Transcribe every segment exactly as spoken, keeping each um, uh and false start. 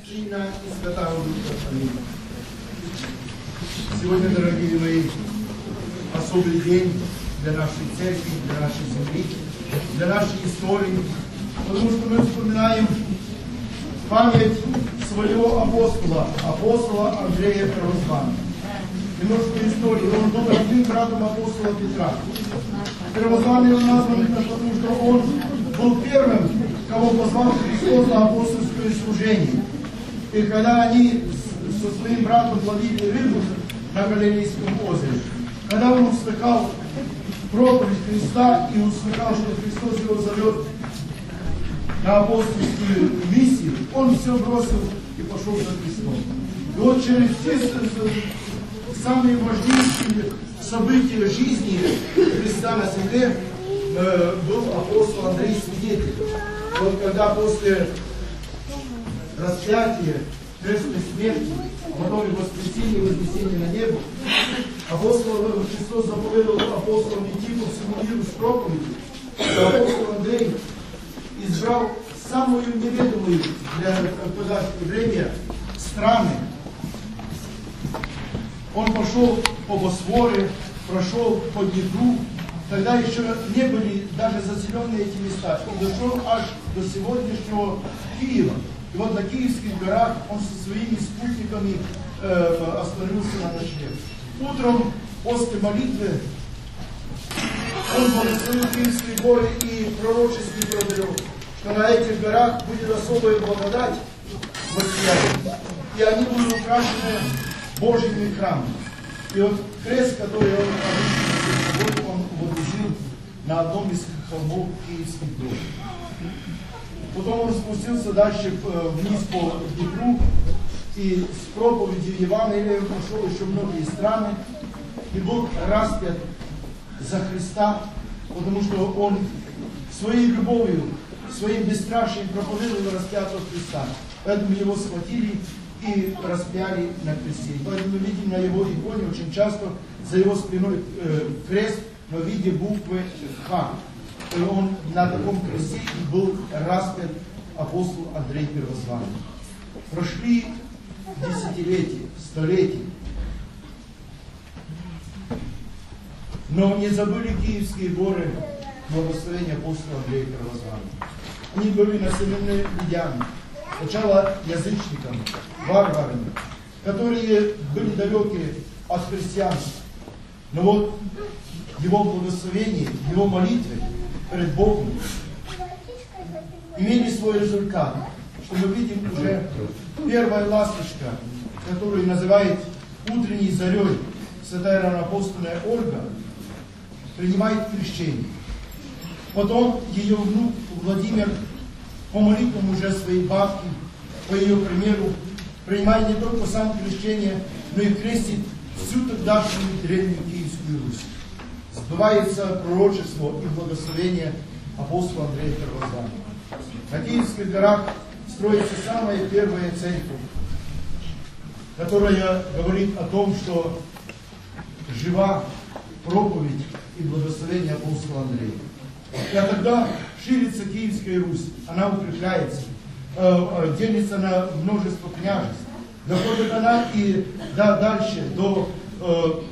Сына и Святого Духа. Аминь. Сегодня, дорогие мои, особый день для нашей церкви, для нашей земли, для нашей истории, потому что мы вспоминаем память своего апостола, апостола Андрея Первозванного. Немножко истории. Он был родным братом апостола Петра. Первозванный он назван, потому что он был первым, кого позвал Христос на апостольское служение. И когда они со своим братом ловили рыбу на Галилейском озере, когда он услыхал проповедь Христа и услыхал, что Христос его зовет на апостольскую миссию, он все бросил и пошел за Христом. И вот через те самые важнейшие события жизни Христа на земле э, был апостол Андрей свидетель. Вот когда после распятия, крестной смерти, а потом и воскресения, и вознесения на небо, апостол Христос заповедал апостолам идти по всему миру с проповедью. Апостол Андрей избрал самую неведомую для тогдашнего времени страны. Он пошел по Босфоре, прошел по Днепру. Тогда еще не были даже заселенные эти места. И дошел аж до сегодняшнего Киева. И вот на Киевских горах он со своими спутниками э, остановился на ночлег. Утром после молитвы он благословил Киевские горы и пророчески проговорил, что на этих горах будет особая благодать воссияет, и они будут украшены Божьими храмами. И вот крест, который он обычно он водрузил на одном из холмов Киевских гор. Потом он спустился дальше вниз по Днепру и с проповедью Евангелия прошел еще многие страны и был распят за Христа, потому что он своей любовью, своим бесстрашием проповедовал распятого Христа. Поэтому его схватили и распяли на кресте. Поэтому мы видим на его иконе очень часто за его спиной э, крест в виде буквы Х. И он на таком кресте и был распят апостол Андрей Первозванный. Прошли десятилетия, столетия. Но не забыли Киевские горы благословения апостола Андрея Первозванного. Они были населены людьми, сначала язычниками, варварами, которые были далеки от христианства. Но вот его благословение, его молитвы перед Богом имели свой результат, что мы видим уже первая ласточка, которую называет утренней зарей святая равноапостольная Ольга, принимает крещение. Потом ее внук Владимир по молитвам уже своей бабки, по ее примеру, принимает не только сам крещение, но и крестит всю тогдашнюю древнюю Киевскую Русь. Сбывается пророчество и благословение апостола Андрея Первозванного. На Киевских горах строится самая первая церковь, которая говорит о том, что жива проповедь и благословение апостола Андрея. И тогда ширится Киевская Русь, она укрепляется, э, делится на множество княжеств. Доходит она и да, дальше до э,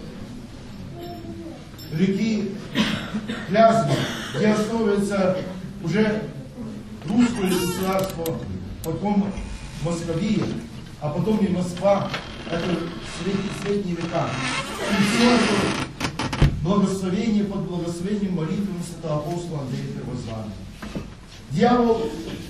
реки Клязьмы, где основывается уже русское государство, потом Московия, а потом и Москва, это средние, средние века. И все это благословение под благословением молитвы святого апостола Андрея Первозванного. Дьявол,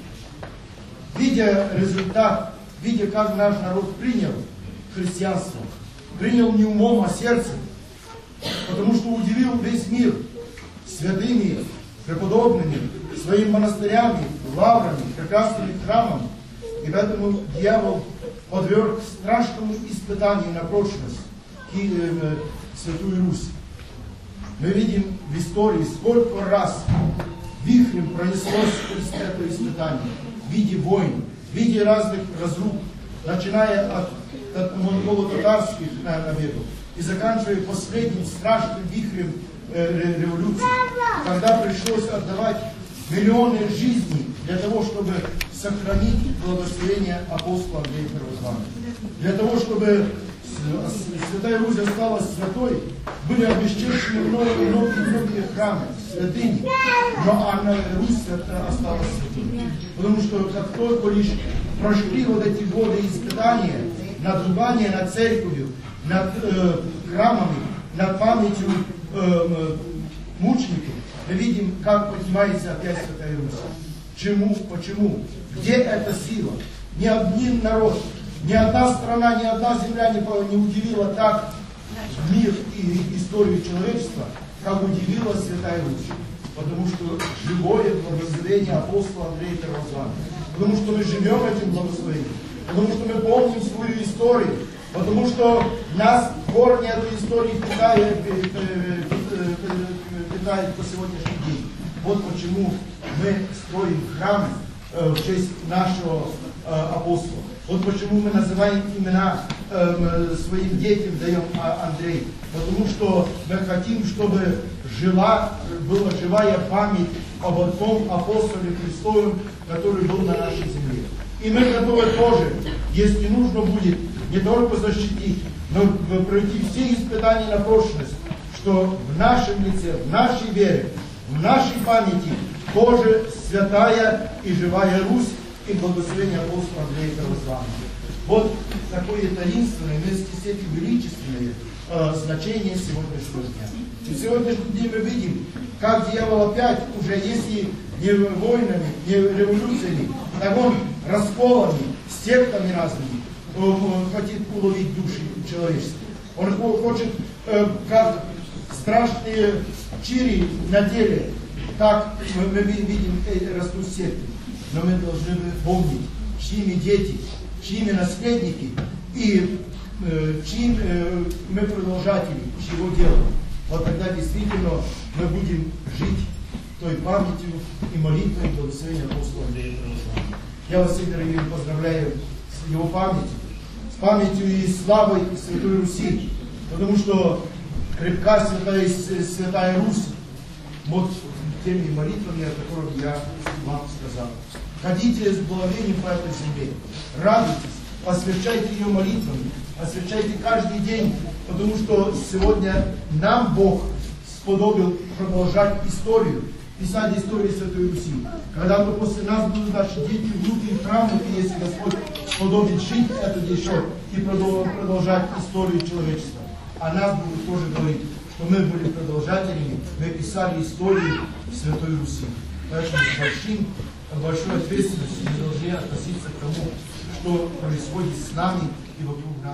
видя результат, видя, как наш народ принял христианство, принял не умом, а сердцем, потому что удивил весь мир святыми, преподобными, своими монастырями, лаврами, прекрасными храмами. И поэтому дьявол подверг страшному испытанию на прочность Святую Русь. Мы видим в истории, сколько раз вихрем пронеслось это испытание в виде войн, в виде разных разрух, начиная от, от монголо-татарских набегов и заканчивая последним страшным вихрем э, революции, когда пришлось отдавать миллионы жизней для того, чтобы сохранить благословение апостола Андрея Первозванного. Для того, чтобы Святая Русь осталась святой, были обесчещены многие-многие храмы, святыни, но она, Русь осталась святой. Потому что как только лишь прошли вот эти годы испытания, надувания над церковью, над э, храмами, над памятью э, мучеников, мы видим, как поднимается опять Святая Русь. Чему? Почему? Где эта сила? Ни один народ, ни одна страна, ни одна земля не, не удивила так мир и историю человечества, как удивила Святая Русь. Потому что живое благословение апостола Андрея Первозванного. Потому что мы живем этим благословением. Потому что мы помним свою историю. Потому что нас корни этой истории питает, питает по сегодняшний день. Вот почему мы строим храм э, в честь нашего э, апостола. Вот почему мы называем имена э, своим детям, даем Андрей. Потому что мы хотим, чтобы жила, была живая память об том апостоле Христовом, который был на нашей земле. И мы готовы тоже, если нужно будет, не только защитить, но пройти все испытания на прочность, что в нашем лице, в нашей вере, в нашей памяти тоже святая и живая Русь и благословение апостола Андрея Первозванного. Вот такое таинственное, вместе с этим величественное э, значение сегодняшнего дня. И в сегодняшний день мы видим, как дьявол опять, уже если не войнами, не революциями, так он расколами, сектами разными, он хочет уловить души человечества. Он хочет, э, как страшные чири на деле, как мы, мы видим, растут секты. Но мы должны помнить, чьими дети, чьими наследники и э, чьи э, мы продолжатели, чьего дела. Вот тогда действительно мы будем жить той памятью и молитвой и благословением апостола Андрея Первозванного. Я вас всех, дорогие, поздравляю с его памятью, с памятью и славой Святой Руси, потому что крепка святая, святая Русь, вот теми молитвами, о которых я вам сказал. Ходите с благовением по этой земле, радуйтесь, освящайте ее молитвами, освящайте каждый день, потому что сегодня нам Бог сподобил продолжать историю, писать историю Святой Руси. Когда-то после нас будут наши дети, внуки и правнуки, если Господь сподобит жить это еще и продолжать историю человечества. А нас будут тоже говорить, что мы были продолжателями, мы писали историю Святой Руси. Поэтому с большим, большой ответственностью мы должны относиться к тому, что происходит с нами и вокруг нас.